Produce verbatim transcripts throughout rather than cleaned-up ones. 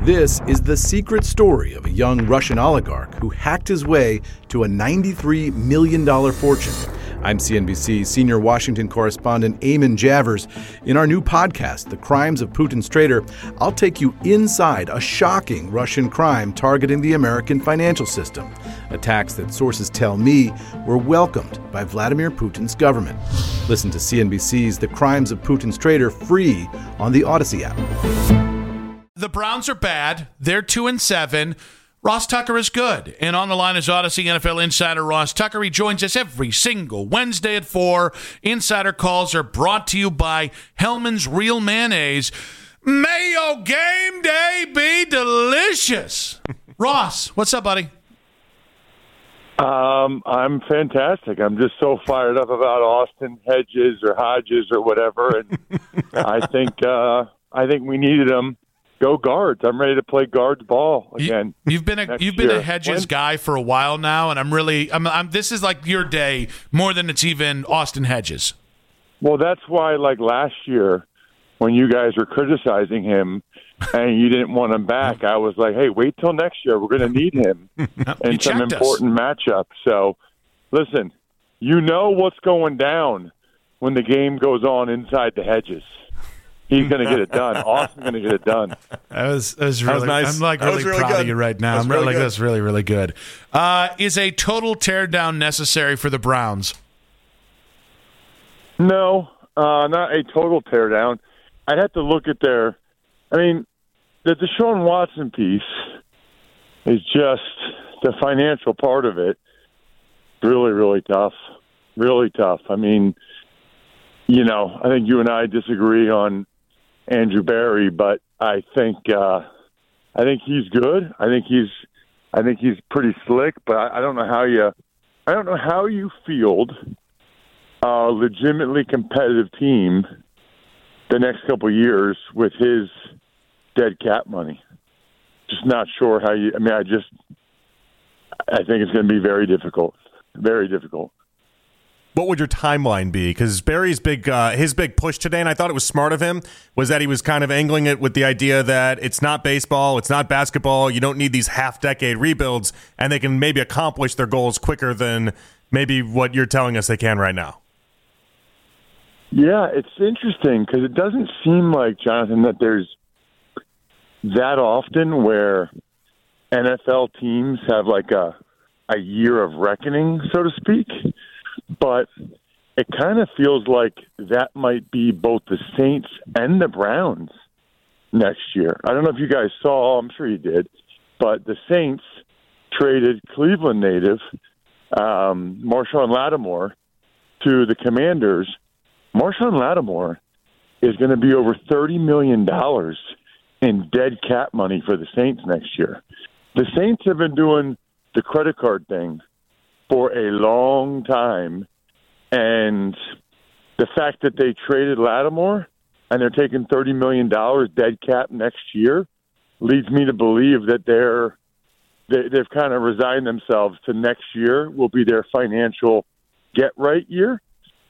This is the secret story of a young Russian oligarch who hacked his way to a ninety-three million dollars fortune. I'm C N B C senior Washington correspondent Eamon Javers. In our new podcast, The Crimes of Putin's Traitor, I'll take you inside a shocking Russian crime targeting the American financial system. Attacks that sources tell me were welcomed by Vladimir Putin's government. Listen to C N B C's The Crimes of Putin's Traitor free on the Odyssey app. The Browns are bad. They're two and seven. Ross Tucker is good. And on the line is Odyssey N F L insider Ross Tucker. He joins us every single Wednesday at four. Insider calls are brought to you by Hellman's Real Mayonnaise. May your game day be delicious. Ross, what's up, buddy? Um, I'm fantastic. I'm just so fired up about Austin Hedges or Hodges or whatever, and I think uh, I think we needed them. Go guards. I'm ready to play guards ball again. You, you've been a you've been year. a Hedges when? guy for a while now, and I'm really I'm, I'm this is like your day more than it's even Austin Hedges. Well, that's why, like last year, when you guys were criticizing him and you didn't want him back, I was like, hey, wait till next year. We're going to need him in some important us. matchup. So, listen, you know what's going down when the game goes on inside the Hedges. He's going to get it done. Austin's going to get it done. That was, that was really. That was nice. I'm like really, really proud good. of you right now. I'm really really, good. that's really, really good. Uh, is a total teardown necessary for the Browns? No, uh, not a total teardown. I'd have to look at their. I mean, the Deshaun Watson piece is just the financial part of it. Really, really tough. Really tough. I mean, you know, I think you and I disagree on Andrew Berry, but I think uh, I think he's good. I think he's I think he's pretty slick. But I, I don't know how you I don't know how you field a legitimately competitive team the next couple of years with his dead cap money. Just not sure how you. I mean, I just I think it's going to be very difficult. Very difficult. What would your timeline be? Because Barry's big, uh, his big push today, and I thought it was smart of him, was that he was kind of angling it with the idea that it's not baseball, it's not basketball, you don't need these half-decade rebuilds, and they can maybe accomplish their goals quicker than maybe what you're telling us they can right now. Yeah, it's interesting because it doesn't seem like, Jonathan, that there's that often where N F L teams have like a a year of reckoning, so to speak. But it kind of feels like that might be both the Saints and the Browns next year. I don't know if you guys saw, I'm sure you did, but the Saints traded Cleveland native um, Marshawn Lattimore to the Commanders. Marshawn Lattimore is going to be over thirty million dollars in dead cap money for the Saints next year. The Saints have been doing the credit card thing for a long time, and the fact that they traded Lattimore and they're taking thirty million dollars dead cap next year leads me to believe that they're they, they've kind of resigned themselves to next year will be their financial get-right year.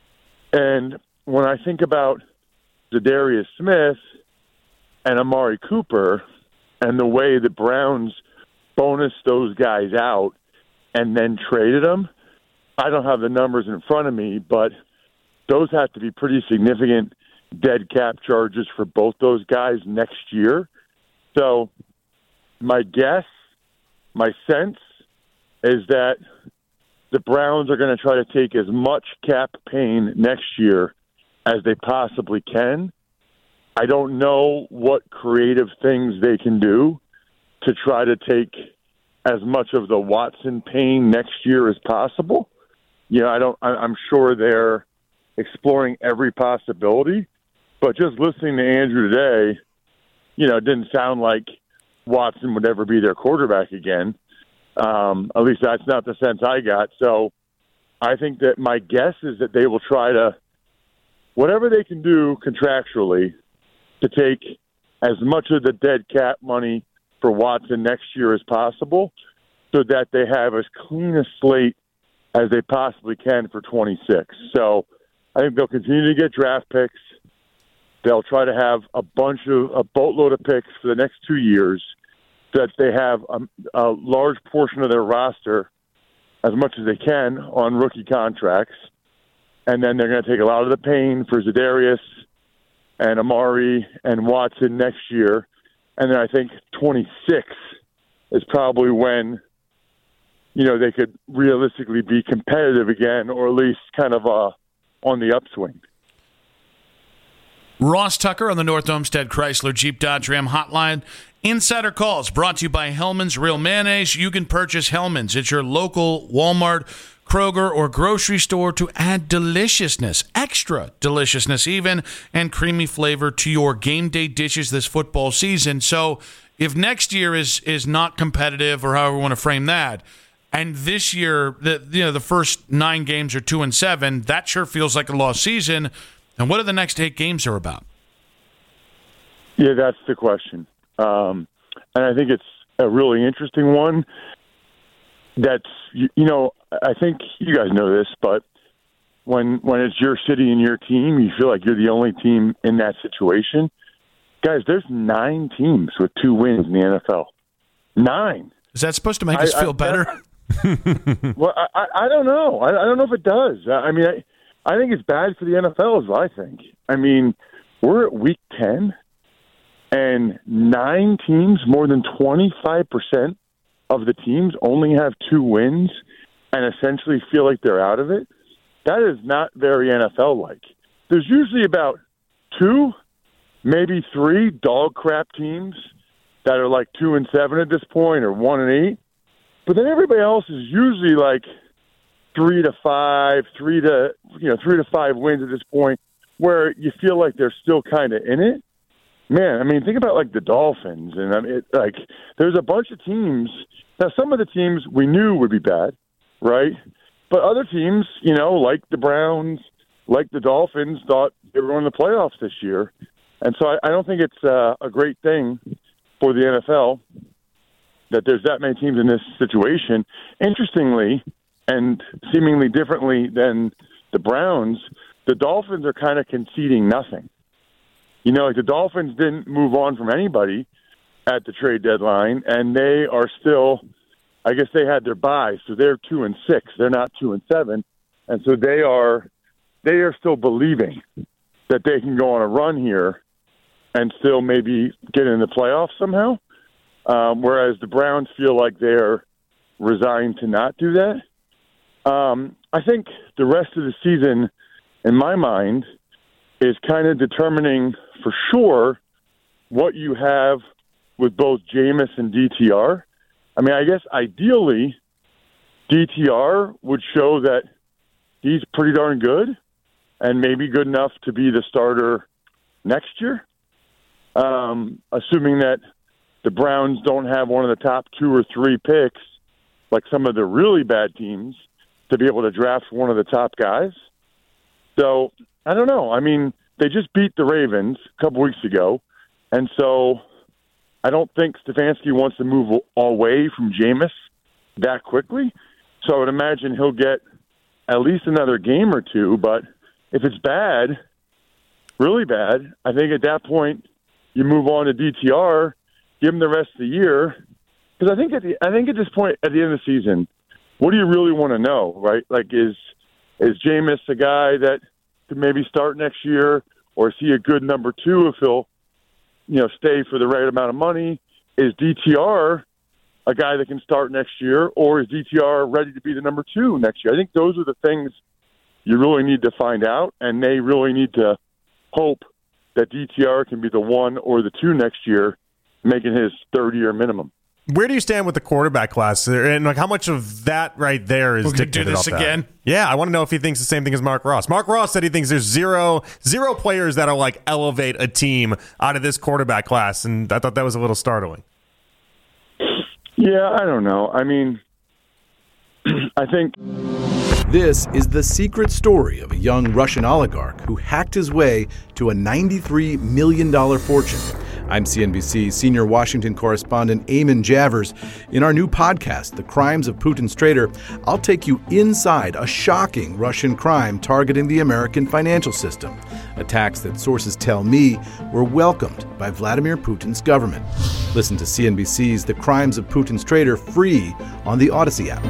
And when I think about Zadarius Smith and Amari Cooper and the way the Browns bonused those guys out and then traded them, I don't have the numbers in front of me, but those have to be pretty significant dead cap charges for both those guys next year. So my guess, my sense, is that the Browns are going to try to take as much cap pain next year as they possibly can. I don't know what creative things they can do to try to take as much of the Watson pain next year as possible. You know, I don't. I, I'm sure they're exploring every possibility, but just listening to Andrew today, you know, it didn't sound like Watson would ever be their quarterback again. Um, at least that's not the sense I got. So I think that my guess is that they will try to, whatever they can do contractually, to take as much of the dead cap money for Watson next year as possible so that they have as clean a slate as they possibly can for twenty-six. So I think they'll continue to get draft picks. They'll try to have a bunch of, a boatload of picks for the next two years. that they have a, a large portion of their roster, as much as they can, on rookie contracts. And then they're going to take a lot of the pain for Za'Darius and Amari and Watson next year. And then I think twenty-six is probably when, you know, they could realistically be competitive again, or at least kind of uh, on the upswing. Ross Tucker on the North Olmsted Chrysler Jeep Dodge Ram Hotline. Insider Calls brought to you by Hellman's Real Mayonnaise. You can purchase Hellman's at your local Walmart, Kroger, or grocery store to add deliciousness, extra deliciousness even, and creamy flavor to your game day dishes this football season. So if next year is is not competitive, or however we want to frame that, and this year, the you know the first nine games are two and seven, that sure feels like a lost season. And what are the next eight games are about? Yeah, that's the question. Um, and I think it's a really interesting one. That's, you, you know, I think you guys know this, but when when it's your city and your team, you feel like you're the only team in that situation. Guys, there's nine teams with two wins in the N F L. Nine. Is that supposed to make us I, feel I, better? I, well, I, I don't know. I, I don't know if it does. I mean, I, I think it's bad for the N F L, is what I think. I mean, we're at week ten, and nine teams, more than twenty-five percent of the teams only have two wins and essentially feel like they're out of it. That is not very N F L-like. There's usually about two, maybe three dog crap teams that are like two and seven at this point, or one and eight. But then everybody else is usually like three to five, three to you know, three to five wins at this point, where you feel like they're still kind of in it. Man, I mean, think about like the Dolphins, and I mean, it, like there's a bunch of teams. Now, some of the teams we knew would be bad, right? But other teams, you know, like the Browns, like the Dolphins, thought they were going to the playoffs this year, and so I, I don't think it's uh, a great thing for the N F L that there's that many teams in this situation. Interestingly, and seemingly differently than the Browns, the Dolphins are kind of conceding nothing. You know, like the Dolphins didn't move on from anybody at the trade deadline, and they are still, I guess they had their bye, so they're two and six. They're not two and seven, and so they are they are still believing that they can go on a run here and still maybe get in the playoffs somehow. Um, whereas the Browns feel like they're resigned to not do that. Um, I think the rest of the season, in my mind, is kind of determining for sure what you have with both Jameis and D T R. I mean, I guess ideally D T R would show that he's pretty darn good and maybe good enough to be the starter next year, um, assuming that the Browns don't have one of the top two or three picks like some of the really bad teams to be able to draft one of the top guys. So, I don't know. I mean, they just beat the Ravens a couple weeks ago, and so I don't think Stefanski wants to move away from Jameis that quickly. So I would imagine he'll get at least another game or two, but if it's bad, really bad, I think at that point you move on to D T R, give him the rest of the year, because I think at the, I think at this point at the end of the season, what do you really want to know, right? Like, is is Jameis a guy that could maybe start next year, or is he a good number two if he'll, you know, stay for the right amount of money? Is D T R a guy that can start next year, or is D T R ready to be the number two next year? I think those are the things you really need to find out, and they really need to hope that D T R can be the one or the two next year, making his third year minimum. Where do you stand with the quarterback class, and like how much of that right there is We're gonna dictated do this off that? again? Yeah, I want to know if he thinks the same thing as Mark Ross. Mark Ross said he thinks there's zero zero players that'll like elevate a team out of this quarterback class, and I thought that was a little startling. Yeah, I don't know. I mean, I think This is the secret story of a young Russian oligarch who hacked his way to a ninety-three million dollars fortune. I'm C N B C senior Washington correspondent Eamon Javers. In our new podcast, The Crimes of Putin's Traitor, I'll take you inside a shocking Russian crime targeting the American financial system. Attacks that sources tell me were welcomed by Vladimir Putin's government. Listen to C N B C's The Crimes of Putin's Traitor free on the Odyssey app.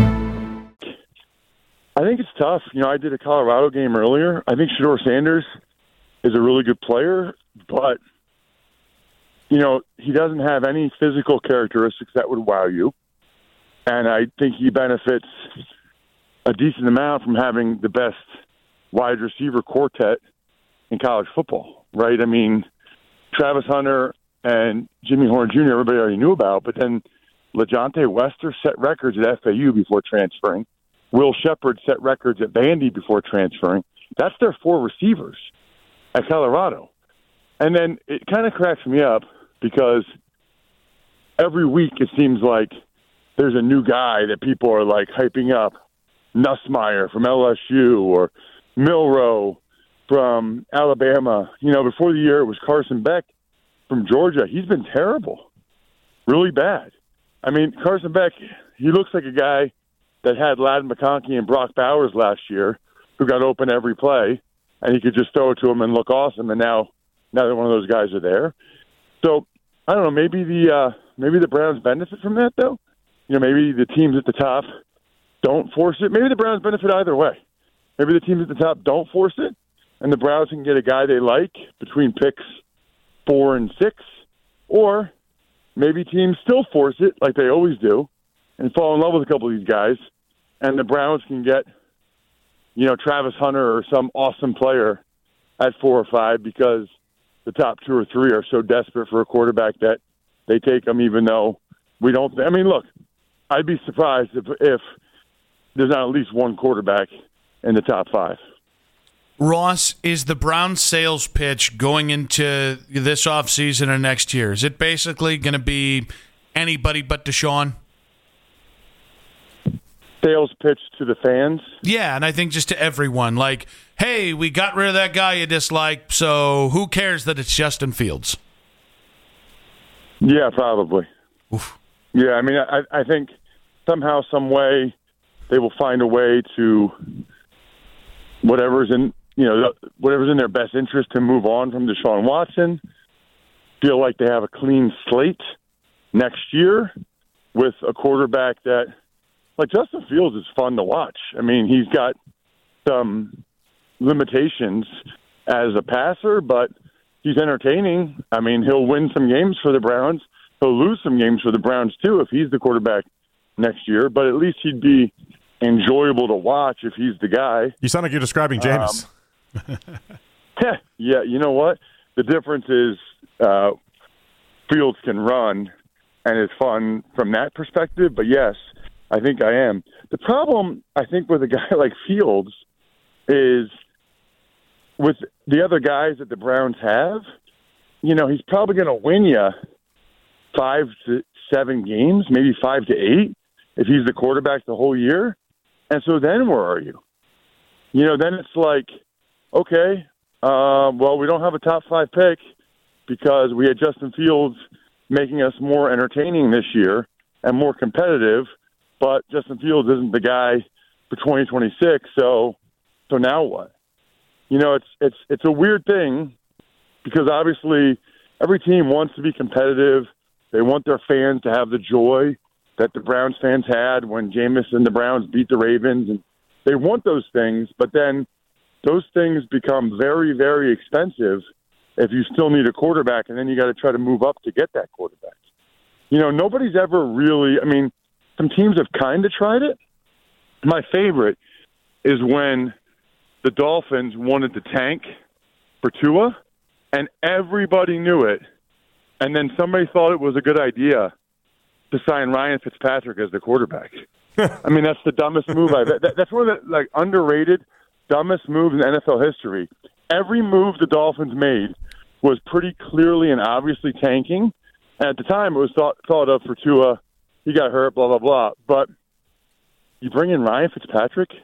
I think it's tough. You know, I did a Colorado game earlier. I think Shedeur Sanders is a really good player, but, you know, he doesn't have any physical characteristics that would wow you. And I think he benefits a decent amount from having the best wide receiver quartet in college football, right? I mean, Travis Hunter and Jimmy Horn Junior, everybody already knew about, but then LaJohntay Wester set records at F A U before transferring. Will Shepard set records at Vandy before transferring. That's their four receivers at Colorado. And then it kind of cracks me up because every week it seems like there's a new guy that people are like hyping up. Nussmeier from L S U or Milroe from Alabama. You know, before the year it was Carson Beck from Georgia. He's been terrible, really bad. I mean, Carson Beck, he looks like a guy that had Ladd McConkey and Brock Bowers last year, who got open every play, and he could just throw it to him and look awesome. And now, now that one of those guys are there, so I don't know. Maybe the uh, maybe the Browns benefit from that, though. You know, maybe the teams at the top don't force it. Maybe the Browns benefit either way. Maybe the teams at the top don't force it, and the Browns can get a guy they like between picks four and six, or maybe teams still force it like they always do and fall in love with a couple of these guys, and the Browns can get, you know, Travis Hunter or some awesome player at four or five because the top two or three are so desperate for a quarterback that they take them even though we don't. I mean, look, I'd be surprised if, if there's not at least one quarterback in the top five. Ross, is the Browns sales pitch going into this offseason or next year, is it basically going to be anybody but Deshaun? Sales pitch to the fans? Yeah, and I think just to everyone. Like, hey, we got rid of that guy you dislike, so who cares that it's Justin Fields? Yeah, probably. Oof. Yeah, I mean, I, I think somehow, some way, they will find a way to whatever's in, you know, whatever's in their best interest to move on from Deshaun Watson. Feel like they have a clean slate next year with a quarterback that, like, Justin Fields is fun to watch. I mean, he's got some limitations as a passer, but he's entertaining. I mean, he'll win some games for the Browns. He'll lose some games for the Browns, too, if he's the quarterback next year. But at least he'd be enjoyable to watch if he's the guy. You sound like you're describing Jameis. Um, yeah, you know what? The difference is uh, Fields can run, and it's fun from that perspective. But, yes, I think I am. The problem, I think, with a guy like Fields is with the other guys that the Browns have, you know, he's probably going to win you five to seven games, maybe five to eight, if he's the quarterback the whole year. And so then where are you? You know, then it's like, okay, uh, well, we don't have a top five pick because we had Justin Fields making us more entertaining this year and more competitive. But Justin Fields isn't the guy for twenty twenty-six, so so now what? You know, it's it's it's a weird thing because obviously every team wants to be competitive. They want their fans to have the joy that the Browns fans had when Jameis and the Browns beat the Ravens, and they want those things. But then those things become very, very expensive if you still need a quarterback, and then you got to try to move up to get that quarterback. You know, nobody's ever really. I mean. Some teams have kind of tried it. My favorite is when the Dolphins wanted to tank for Tua, and everybody knew it, and then somebody thought it was a good idea to sign Ryan Fitzpatrick as the quarterback. I mean, that's the dumbest move I've that, That's one of the like underrated, dumbest moves in N F L history. Every move the Dolphins made was pretty clearly and obviously tanking, and at the time it was thought, thought of for Tua. He got hurt, blah, blah, blah. But you bring in Ryan Fitzpatrick,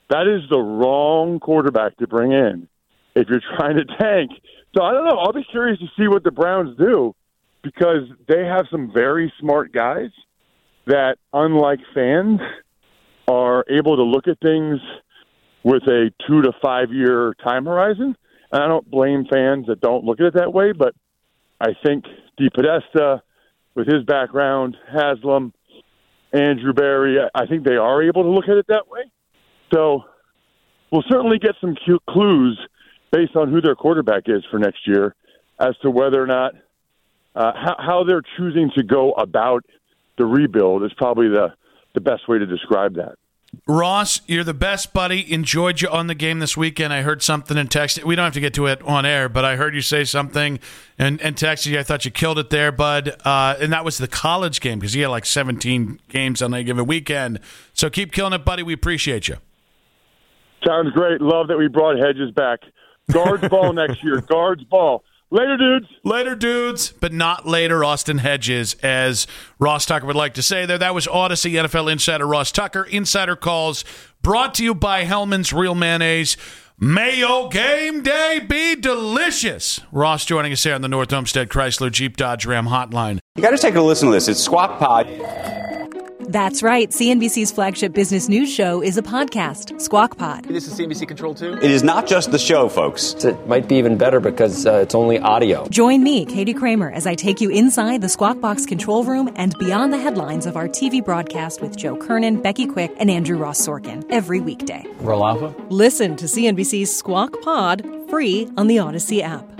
that is the wrong quarterback to bring in if you're trying to tank. So I don't know. I'll be curious to see what the Browns do because they have some very smart guys that, unlike fans, are able to look at things with a two to five year time horizon. And I don't blame fans that don't look at it that way, but I think DePodesta, with his background, Haslam, Andrew Berry, I think they are able to look at it that way. So we'll certainly get some cute clues based on who their quarterback is for next year as to whether or not uh, how, how they're choosing to go about the rebuild is probably the, the best way to describe that. Ross, you're the best, buddy. Enjoyed you on the game this weekend. I heard something in text. We don't have to get to it on air, but I heard you say something and, and texted you. I thought you killed it there, bud. Uh, and that was the college game because you had like seventeen games on a given weekend. So keep killing it, buddy. We appreciate you. Sounds great. Love that we brought Hedges back. Guards ball next year. Guards ball. Later, dudes. Later, dudes, but not later, Austin Hedges, as Ross Tucker would like to say there. That was Odyssey N F L insider Ross Tucker. Insider Calls brought to you by Hellman's Real Mayonnaise. Mayo game day be delicious. Ross joining us here on the North Homestead Chrysler Jeep Dodge Ram hotline. You got to take a listen to this. It's Squawk Pod. That's right. C N B C's flagship business news show is a podcast, Squawk Pod. This is C N B C Control too? It is not just the show, folks. It might be even better because uh, it's only audio. Join me, Katie Kramer, as I take you inside the Squawk Box control room and beyond the headlines of our T V broadcast with Joe Kernan, Becky Quick, and Andrew Ross Sorkin every weekday. Roll Alpha? Listen to C N B C's Squawk Pod free on the Odyssey app.